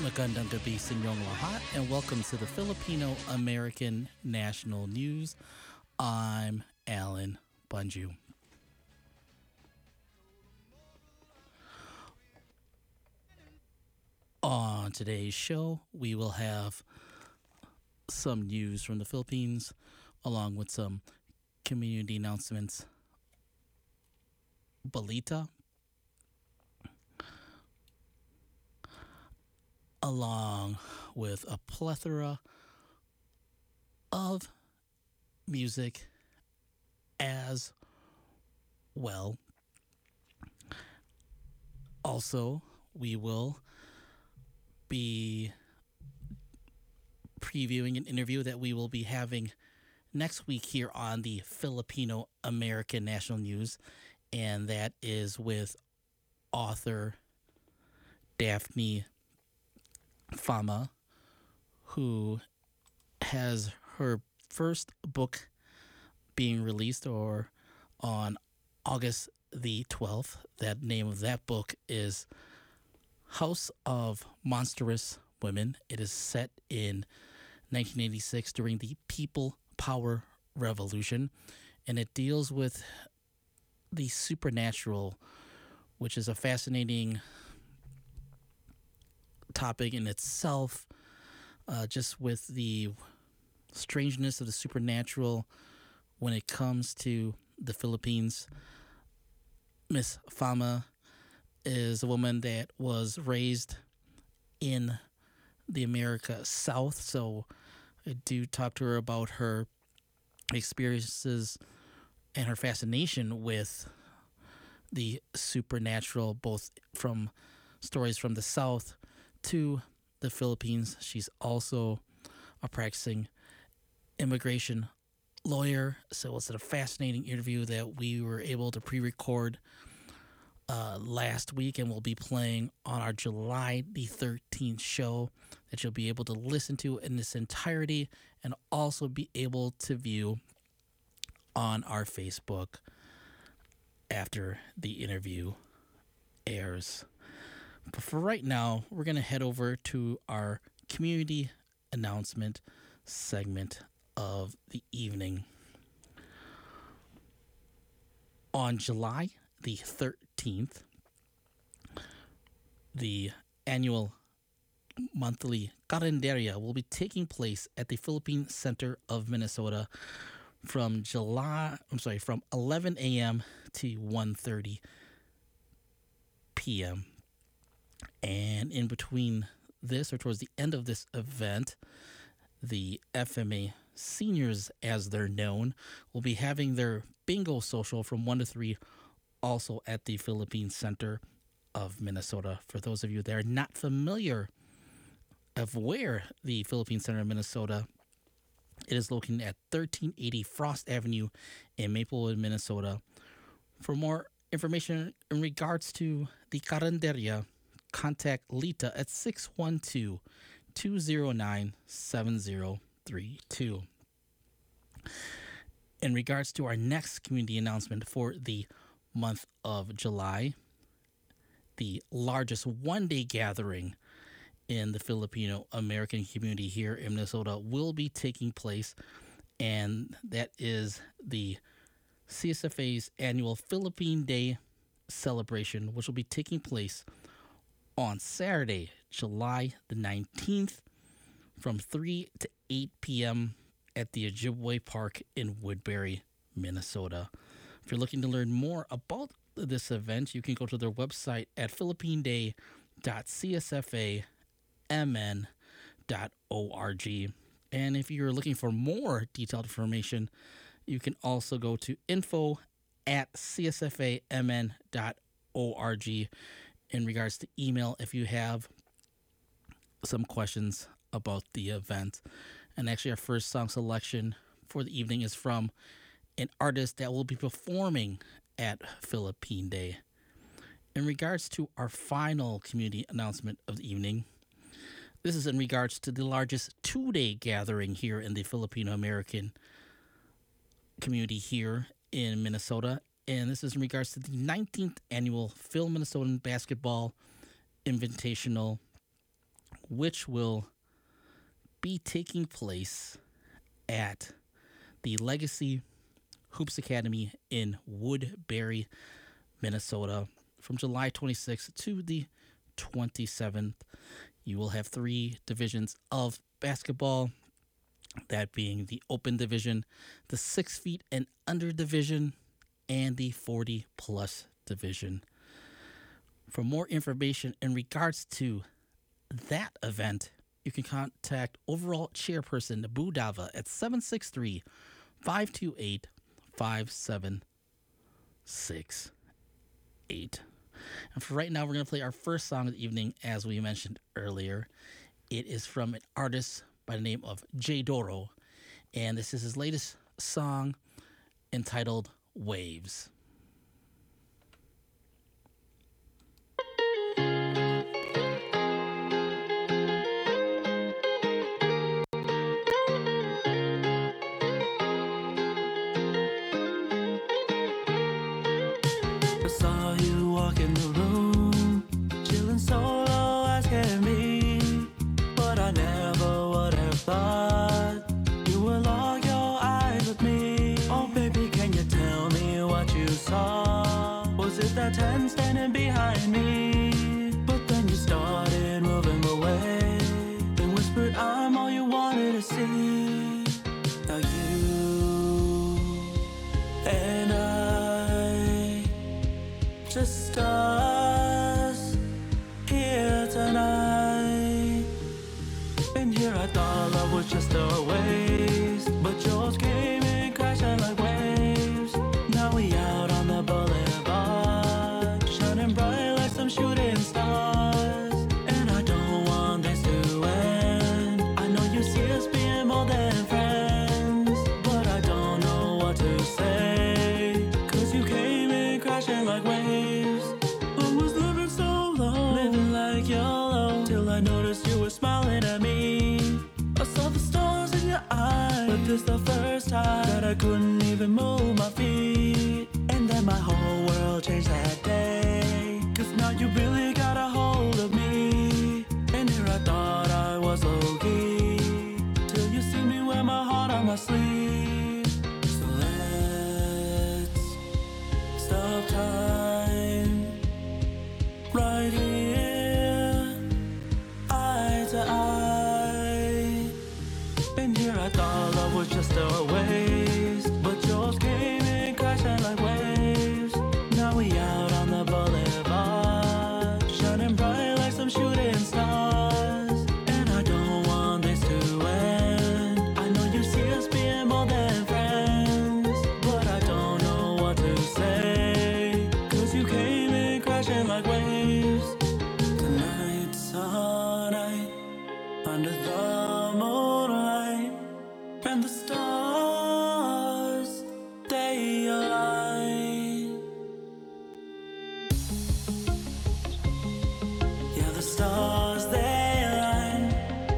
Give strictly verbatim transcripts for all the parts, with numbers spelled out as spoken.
Magandang gabi sa inyong lahat, and welcome to the Filipino American National News. I'm Alan Bunju. On today's show, we will have some news from the Philippines, along with some community announcements. Balita, along with a plethora of music as well. Also, we will be previewing an interview that we will be having next week here on the Filipino American National News, and that is with author Daphne Fama, who has her first book being released or on August the twelfth. That name of that book is House of Monstrous Women. It is set in nineteen eighty-six during the People Power Revolution, and it deals with the supernatural, which is a fascinating topic in itself, uh, just with the strangeness of the supernatural when it comes to the Philippines. Miss Fama is a woman that was raised in the America South, so I do talk to her about her experiences and her fascination with the supernatural, both from stories from the South to the Philippines. She's also a practicing immigration lawyer, so it's a fascinating interview that we were able to pre-record uh, last week, and we'll be playing on our July the thirteenth show that you'll be able to listen to in its entirety and also be able to view on our Facebook after the interview airs. But for right now, we're going to head over to our community announcement segment of the evening. On July the thirteenth, the annual monthly Carinderia will be taking place at the Philippine Center of Minnesota from July, I'm sorry, from eleven a.m. to one thirty p.m. And in between this, or towards the end of this event, the F M A seniors, as they're known, will be having their bingo social from one to three, also at the Philippine Center of Minnesota. For those of you that are not familiar of where the Philippine Center of Minnesota, it is located at thirteen eighty Frost Avenue in Maplewood, Minnesota. For more information in regards to the Carinderia, contact Lita at six one two, two zero nine, seven zero three two. In regards to our next community announcement for the month of July, the largest one-day gathering in the Filipino American community here in Minnesota will be taking place, and that is the C S F A's annual Philippine Day celebration, which will be taking place on Saturday, July the nineteenth, from three to eight p.m. at the Ojibwe Park in Woodbury, Minnesota. If you're looking to learn more about this event, you can go to their website at philippine day dot c s f a m n dot org. And if you're looking for more detailed information, you can also go to info at c s f a m n dot org in regards to email if you have some questions about the event. And actually, our first song selection for the evening is from an artist that will be performing at Philippine Day. In regards to our final community announcement of the evening, this is in regards to the largest two-day gathering here in the Filipino American community here in Minnesota, and this is in regards to the nineteenth annual Phil Minnesotan Basketball Invitational, which will be taking place at the Legacy Hoops Academy in Woodbury, Minnesota, from July twenty-sixth to the twenty-seventh. You will have three divisions of basketball, that being the open division, the six feet and under division, and the forty plus division. For more information in regards to that event, you can contact overall chairperson Boo Dava at seven six three, five two eight, five seven six eight. And for right now, we're going to play our first song of the evening, as we mentioned earlier. It is from an artist by the name of Jay Doro, and this is his latest song entitled Waves. I saw you walk in the room, chilling solo as can be, but I never would have thought you would lock your eyes with me. Oh baby, can you tell me what you saw? Was it that ten standing behind me? But then you started moving away, then whispered I'm all you wanted to see. Now you and I, just us here tonight. And here I thought love was just a waste, but yours came in crashing like waves. Now we out on the boulevard, shining bright like some shooting stars. And I don't want this to end. I know you see us being more than friends, but I don't know what to say, cause you came in crashing like waves. I was living so low, living like YOLO, till I noticed you were smiling at me. I saw the stars in your eyes, but this the first time that I couldn't even move my feet. And then my whole world changed that day, cause now you really got a hold of me. And here I thought I was low-key, till you see me wear my heart on my sleeve. So let's stop time right here, eye to eye. And here I thought love was just a waste, but yours came in crashing like waves. Now we out on the boulevard, shining bright like some shooting stars. And I don't want this to end. I know you see us being more than friends, but I don't know what to say, cause you came in crashing like waves. Tonight's our night, under the moonlight, and the stars, they align. Yeah, the stars, they align.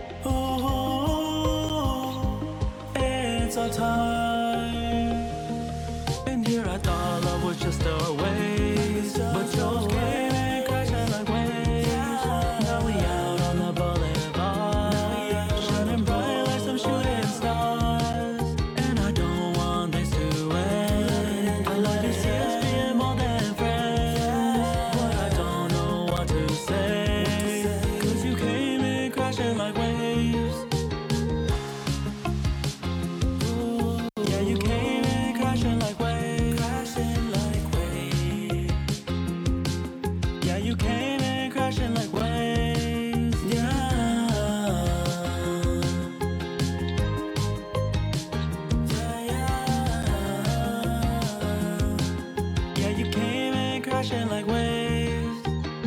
Ooh, it's our time. And here I thought love was just a waste, but yours came in crashing like waves. Now we out on the boulevard, shining bright like some shooting stars. And I don't want this to end. I love to see us being more than friends, but I don't know what to say, cause you came in crashing like waves. Ooh, yeah, you came in crashing like waves, crashing like waves. Yeah, you came in crashing like waves. Yeah, yeah, yeah. Yeah, you came in crashing like waves.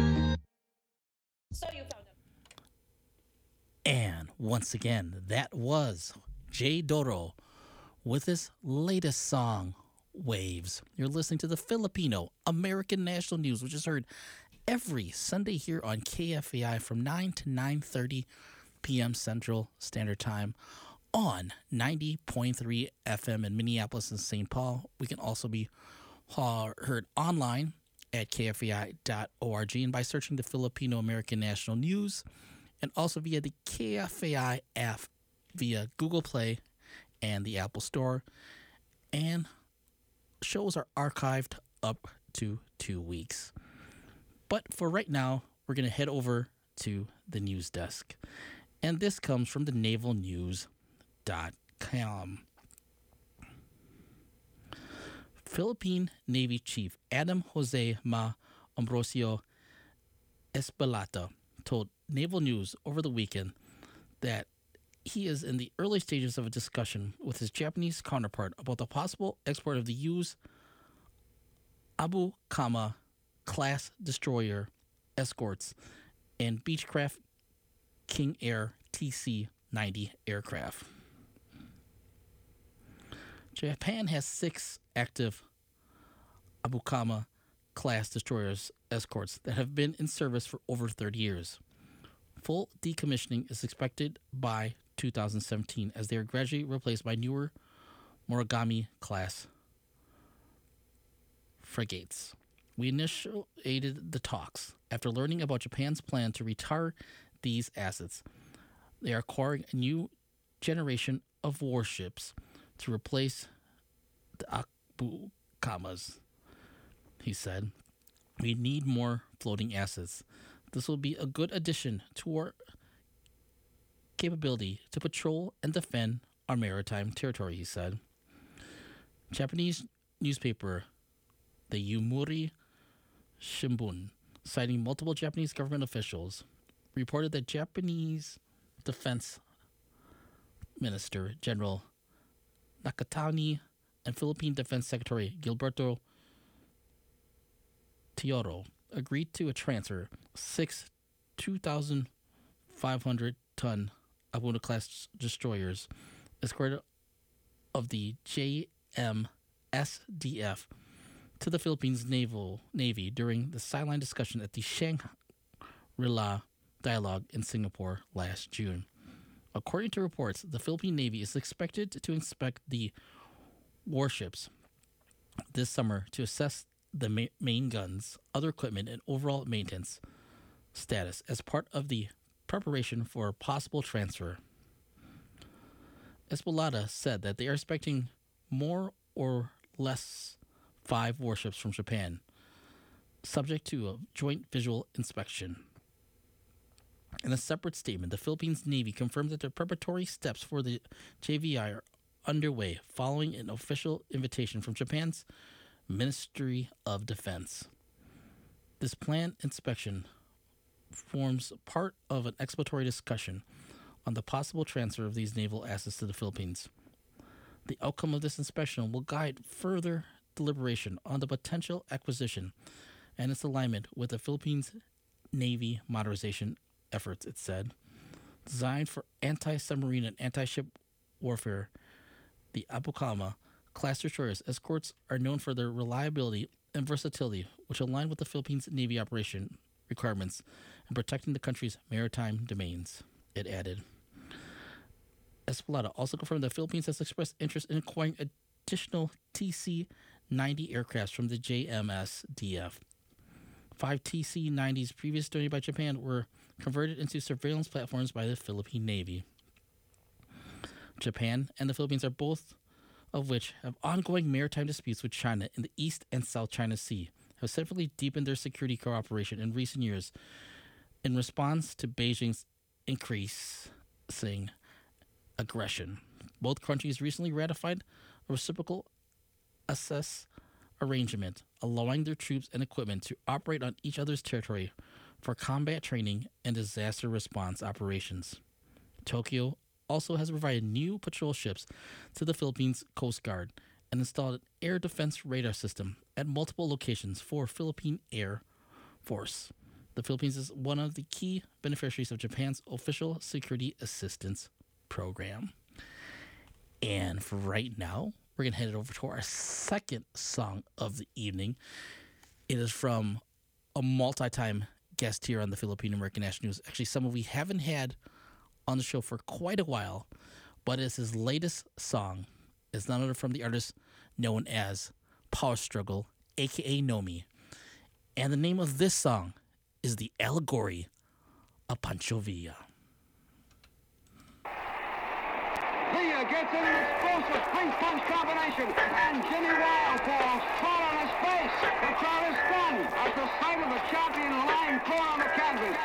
And once again, that was Jay Doro with his latest song, Waves. You're listening to the Filipino American National News, which is heard every Sunday here on K F A I from nine to nine thirty p.m. Central Standard Time on ninety point three F M in Minneapolis and Saint Paul. We can also be uh, heard online at K F A I dot org and by searching the Filipino American National News and also via the K F A I app via Google Play and the Apple Store. And shows are archived up to two weeks. But for right now, we're going to head over to the news desk. And this comes from the naval news dot com. Philippine Navy Chief Adam Jose Ma Ambrosio Espelata told Naval News over the weekend that he is in the early stages of a discussion with his Japanese counterpart about the possible export of the U S Abu Kama class destroyer escorts and Beechcraft King Air T C ninety aircraft. Japan has six active Abu Kama class destroyers escorts that have been in service for over thirty years. Full decommissioning is expected by two thousand seventeen as they are gradually replaced by newer Morigami class frigates. We initiated the talks after learning about Japan's plan to retire these assets. They are acquiring a new generation of warships to replace the Abu Kamas, he said. We need more floating assets. This will be a good addition to our capability to patrol and defend our maritime territory, he said. Japanese newspaper, the Yomiuri Shimbun, citing multiple Japanese government officials, reported that Japanese Defense Minister General Nakatani and Philippine Defense Secretary Gilberto Teodoro agreed to a transfer six two thousand five hundred ton Abuna-class destroyers escorted of the J M S D F to the Philippines Naval Navy during the sideline discussion at the Shangri-La Dialogue in Singapore last June. According to reports, the Philippine Navy is expected to inspect the warships this summer to assess the ma- main guns, other equipment, and overall maintenance status as part of the preparation for a possible transfer. Espelata said that they are expecting more or less five warships from Japan, subject to a joint visual inspection. In a separate statement, the Philippines Navy confirmed that the preparatory steps for the J V I are underway following an official invitation from Japan's Ministry of Defense. This planned inspection forms part of an exploratory discussion on the possible transfer of these naval assets to the Philippines. The outcome of this inspection will guide further deliberation on the potential acquisition and its alignment with the Philippines Navy modernization efforts, it said. Designed for anti-submarine and anti-ship warfare, the Abu Kama class destroyers escorts are known for their reliability and versatility, which align with the Philippines Navy operation requirements in protecting the country's maritime domains, it added. Espelata also confirmed that the Philippines has expressed interest in acquiring additional T C ninety aircraft from the J M S D F. Five T C nineties previously donated by Japan were converted into surveillance platforms by the Philippine Navy. Japan and the Philippines are both of which have ongoing maritime disputes with China in the East and South China Sea, have separately deepened their security cooperation in recent years in response to Beijing's increasing aggression. Both countries recently ratified a reciprocal access arrangement, allowing their troops and equipment to operate on each other's territory for combat training and disaster response operations. Tokyo also has provided new patrol ships to the Philippines Coast Guard and installed an air defense radar system at multiple locations for Philippine Air Force. The Philippines is one of the key beneficiaries of Japan's official security assistance program. And for right now, we're going to head over to our second song of the evening. It is from a multi-time guest here on the Philippine American National News. Actually, someone we haven't had on the show for quite a while, but it's his latest song. It's none other from the artist known as Power Struggle, aka Nomi. And the name of this song is The Allegory a Pancho Villa. Villa gets in an explosive three-punch combination, and Jimmy Wild falls flat on his face. The crowd is stunned at the sight of the champion lying poor on the canvas.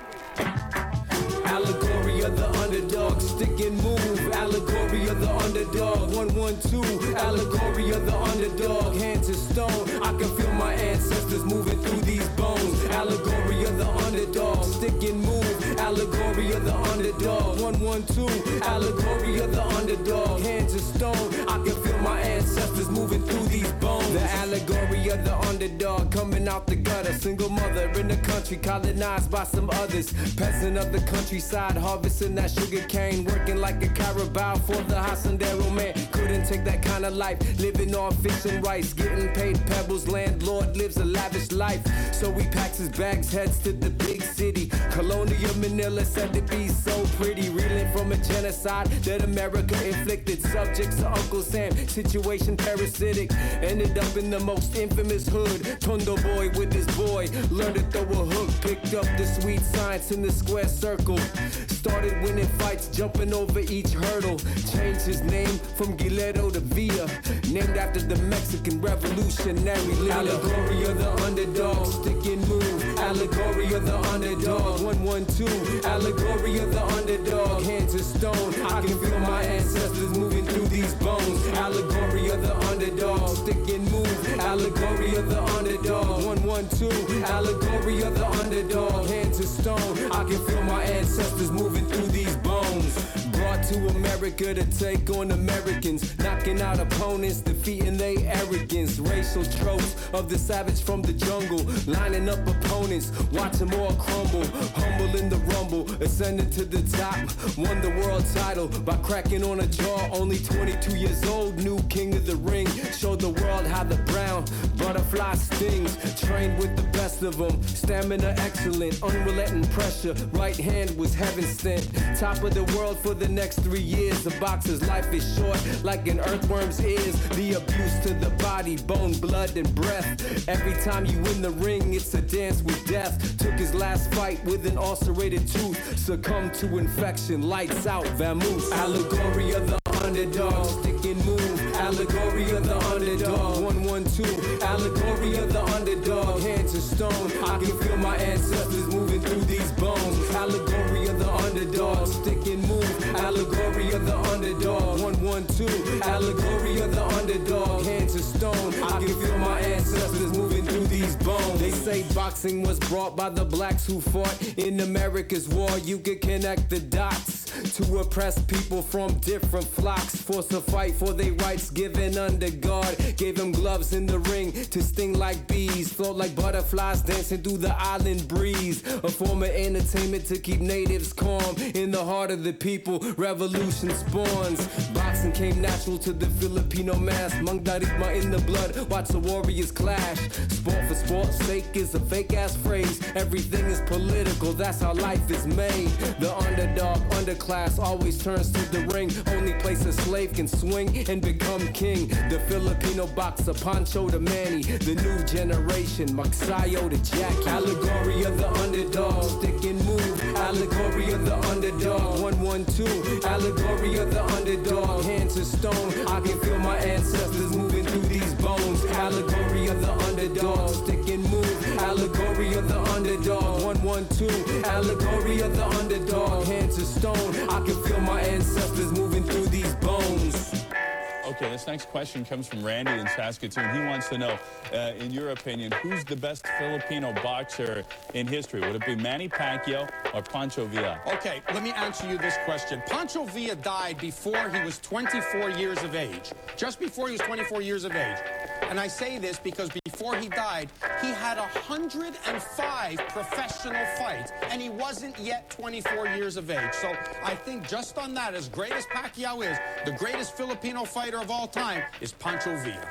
Allegory of the underdog, stick and move. Allegory of the underdog, one one two. Allegory of the underdog, hands of stone. I can feel my ancestors moving through these bones. Allegory of the underdog, stick and move. Allegory of the underdog, one one two. Allegory of the underdog, hands of stone. I can feel my ancestors moving through these bones. The allegory of the underdog, coming out the gutter. Single mother in the country, colonized by some others. Peasant of the countryside, harvesting that sugar cane, working like a carabao for the haciendero man. Couldn't take that kind of life, living on fish and rice, getting paid pebbles. Landlord lives a lavish life, so he packs his bags, heads to the big city. Colonial Manila said to be so pretty, reeling from a genocide that America inflicted. Subjects to Uncle Sam, situation parasitic. Ended up in the most infamous hood. Tondo boy with his boy, learned to throw a hook, picked up the sweet science in the square circle. Started winning fights, jumping over each hurdle. Changed his name from Giledo to Villa, named after the Mexican revolutionary leader. Allegory of the underdog, stick and move. Allegory of the underdog, one one two. Allegory of the underdog, hands of stone. I can feel my ancestors moving through these bones. Allegory of the underdog, stick and move. Allegory of the underdog, one one two. Allegory of the underdog, hands of stone. I can feel my ancestors moving through these bones. Brought to America to take on Americans, knocking out opponents, defeating their arrogance. Racial tropes of the savage from the jungle, lining up opponents, watch them all crumble. Humble in the rumble, ascending to the top. Won the world title by cracking on a jaw. Only twenty-two years old, new king of the ring. Showed the world how the brown butterfly stings. Trained with the best of them, stamina excellent, unrelenting pressure. Right hand was heaven sent. Top of the world for the next three years. The boxer's life is short, like an earthworm's is. The abuse to the body, bone, blood, and breath. Every time you win the ring, it's a dance with death. Took his last fight with an ulcerated tooth. Succumbed to infection, lights out, vamoose. Allegory of the underdog, stick and move. Allegory of the underdog, one one two. Allegory of the underdog, hands of stone. I can feel my ancestors moving through these bones. Allegory of the underdog, stick and move. Allegory of the underdog, one one two. Allegory of the underdog, hands of stone. I can feel my ancestors moving through these bones. They say boxing was brought by the blacks who fought in America's war. You can connect the dots to oppress people from different flocks. Force a fight for their rights given under guard. Gave them gloves in the ring to sting like bees. Float like butterflies dancing through the island breeze. A form of entertainment to keep natives calm. In the heart of the people, revolution spawns. Boxing came natural to the Filipino mass. Mang darigma in the blood, watch the warriors clash. Sport for sport's sake is a fake ass phrase. Everything is political, that's how life is made. The underdog, underclass always turns to the ring. Only place a slave can swing and become king. The Filipino boxer, Pancho to Manny. The new generation, Magsayo to Jackie. Allegory of the underdog, stick and move. Allegory of the underdog, one one two. Allegory of the underdog, hands of stone. I can feel my ancestors moving through these bones. Allegory of the underdog, stick and move. Allegory of the underdog, one one two. Allegory of the underdog, hands of stone. I can feel my ancestors moving through these bones. Okay, this next question comes from Randy in Saskatoon. He wants to know, uh, in your opinion, who's the best Filipino boxer in history? Would it be Manny Pacquiao or Pancho Villa? Okay, let me answer you this question. Pancho Villa died before he was twenty-four years of age. Just before he was twenty-four years of age. And I say this because before he died, he had one hundred five professional fights, and he wasn't yet twenty-four years of age. So I think just on that, as great as Pacquiao is, the greatest Filipino fighter of all time is Pancho Villa.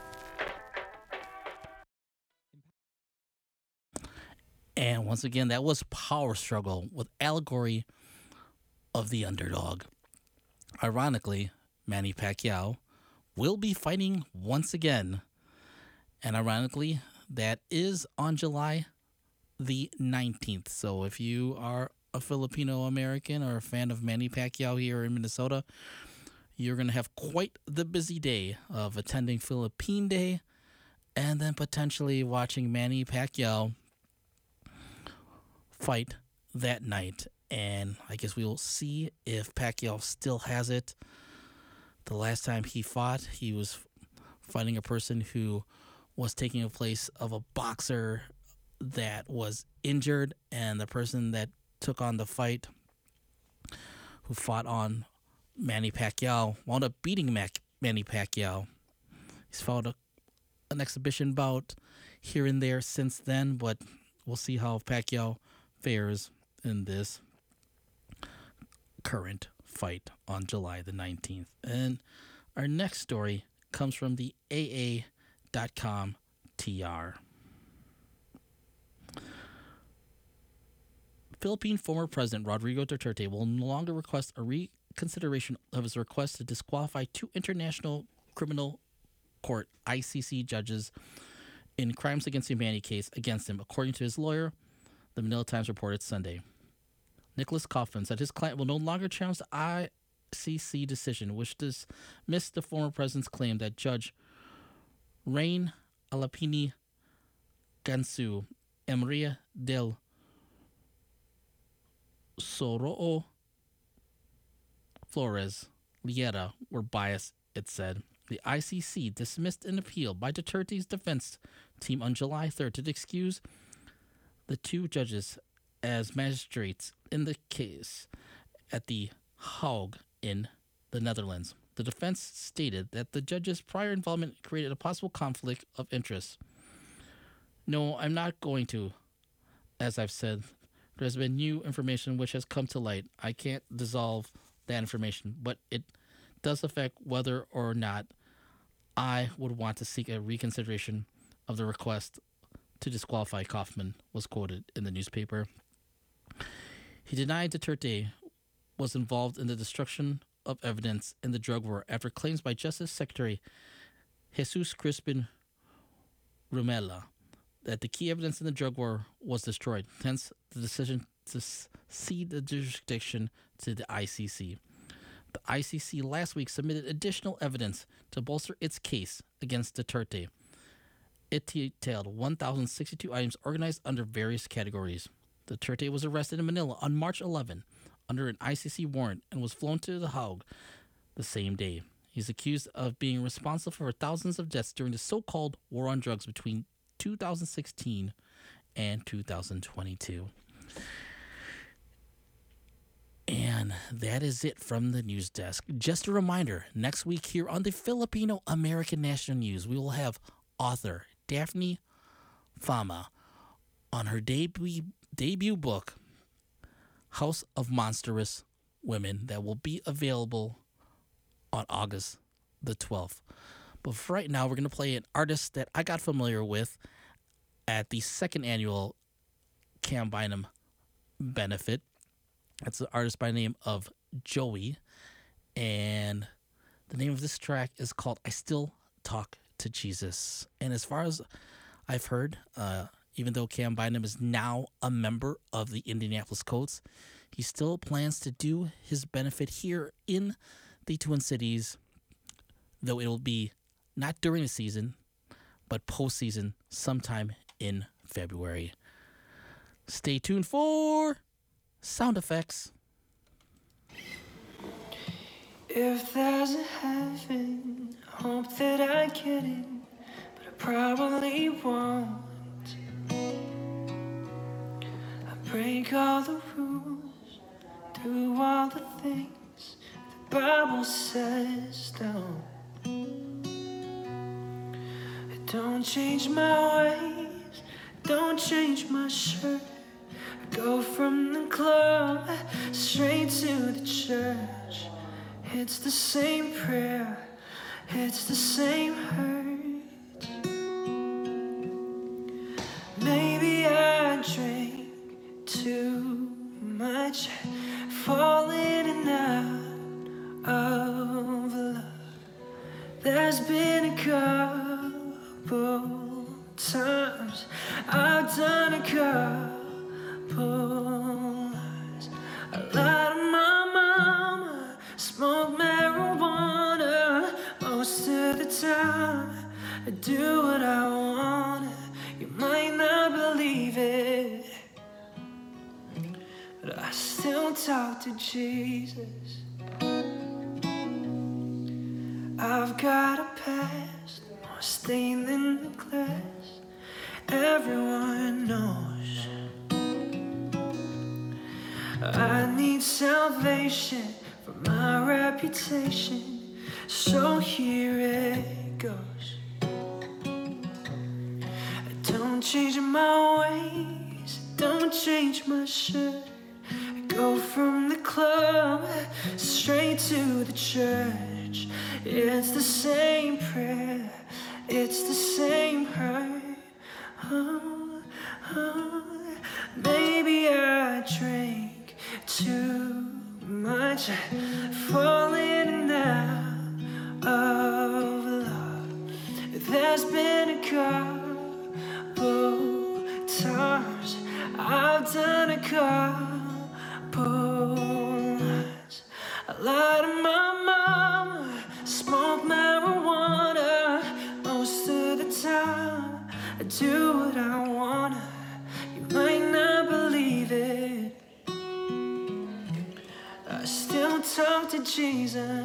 And once again, that was Power Struggle with Allegory of the Underdog. Ironically, Manny Pacquiao will be fighting once again. And ironically, that is on July the nineteenth. So if you are a Filipino American or a fan of Manny Pacquiao here in Minnesota, you're going to have quite the busy day of attending Philippine Day and then potentially watching Manny Pacquiao fight that night. And I guess we will see if Pacquiao still has it. The last time he fought, he was fighting a person who was taking a place of a boxer that was injured, and the person that took on the fight, who fought on Manny Pacquiao, wound up beating Mac- Manny Pacquiao. He's fought a, an exhibition bout here and there since then, but we'll see how Pacquiao fares in this current fight on July the nineteenth. And our next story comes from the A A dot com T R. Philippine former President Rodrigo Duterte will no longer request a reconsideration of his request to disqualify two International Criminal Court I C C judges in crimes against humanity case against him, according to his lawyer, the Manila Times reported Sunday. Nicholas Kaufman said his client will no longer challenge the I C C decision, which dismissed the former president's claim that Judge Rain Alapini Gansu and Maria del Soroo Flores Liera were biased, it said. The I C C dismissed an appeal by Duterte's defense team on July third to excuse the two judges as magistrates in the case at the Hague in the Netherlands. The defense stated that the judge's prior involvement created a possible conflict of interest. No, I'm not going to. As I've said, there's been new information which has come to light. I can't dissolve that information, but it does affect whether or not I would want to seek a reconsideration of the request to disqualify, Kaufman was quoted in the newspaper. He denied Duterte was involved in the destruction of evidence in the drug war after claims by Justice Secretary Jesus Crispin Rumela that the key evidence in the drug war was destroyed, hence the decision to cede the jurisdiction to the I C C. The I C C last week submitted additional evidence to bolster its case against Duterte. It detailed one thousand sixty-two items organized under various categories. Duterte was arrested in Manila on March eleventh under an I C C warrant and was flown to The Hague the same day. He's accused of being responsible for thousands of deaths during the so-called war on drugs between two thousand sixteen and two thousand twenty-two. And that is it from the news desk. Just a reminder, next week here on the Filipino American National News, we will have author Daphne Fama on her debut debut book, House of Monstrous Women, that will be available on August the twelfth. But for right now, we're going to play an artist that I got familiar with at the second annual Cam Bynum benefit. It's an artist by the name of Joey, and the name of this track is called I Still Talk to Jesus. And as far as I've heard, uh, even though Cam Bynum is now a member of the Indianapolis Colts, he still plans to do his benefit here in the Twin Cities, though it will be not during the season, but postseason sometime in February. Stay tuned for sound effects. If there's a heaven, hope that I get in, but I probably won't. I break all the rules, do all the things the Bible says don't. I don't change my ways, don't change my shirt. I go from the club straight to the church. It's the same prayer, it's the same hurt. Maybe I drank too much, falling in and out of love. There's been a couple times I've done a couple lies. do what I want. You might not believe it, but I still talk to Jesus. I've got a past, more stained than the glass. Everyone knows I need salvation for my reputation, so here it goes. Don't change my ways, don't change my shirt. I go from the club straight to the church. It's the same prayer, it's the same hurt. Oh, oh, maybe I drank too much, falling in and out of love. There's been a couple times I've done a couple lies. I lied to my mama, smoke marijuana. Most of the time I do what I wanna. You might not believe it, I still talk to Jesus.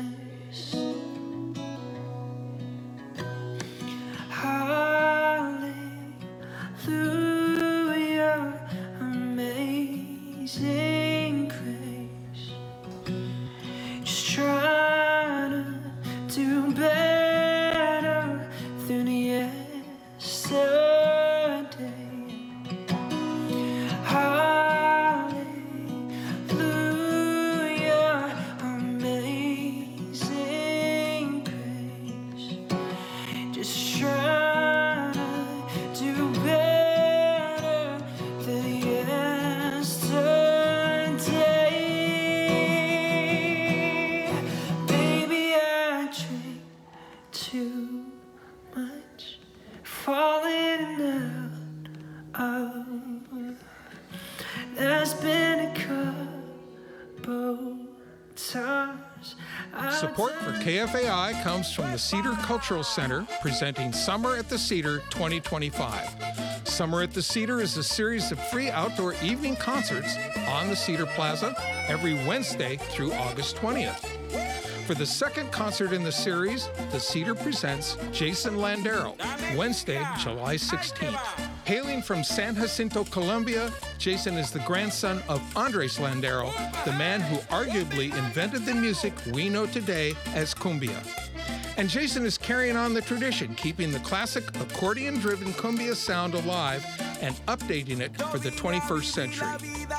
Hallelujah, amazing grace. Just trying to do better than yesterday. Hallelujah, amazing grace. Just trying to do better than yesterday. Maybe I drank too much, falling out of. There's been a couple times. Support for K F A I comes from the Cedar Cultural Center, presenting Summer at the Cedar twenty twenty-five. Summer at the Cedar is a series of free outdoor evening concerts on the Cedar Plaza every Wednesday through August twentieth. For the second concert in the series, the Cedar presents Jason Landero, Wednesday, July sixteenth. Hailing from San Jacinto, Colombia, Jason is the grandson of Andres Landero, the man who arguably invented the music we know today as cumbia. And Jason is carrying on the tradition, keeping the classic accordion-driven cumbia sound alive and updating it for the twenty-first century.